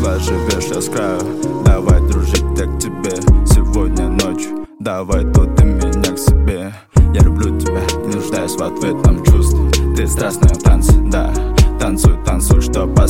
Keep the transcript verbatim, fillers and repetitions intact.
едва живешь, я с краю. Давай дружить, я к тебе сегодня ночью. Давай тут ты меня к себе. Я люблю тебя, не нуждаюсь в ответном чувстве. Ты страстная в танце, да. Танцуй, танцуй, что позволит.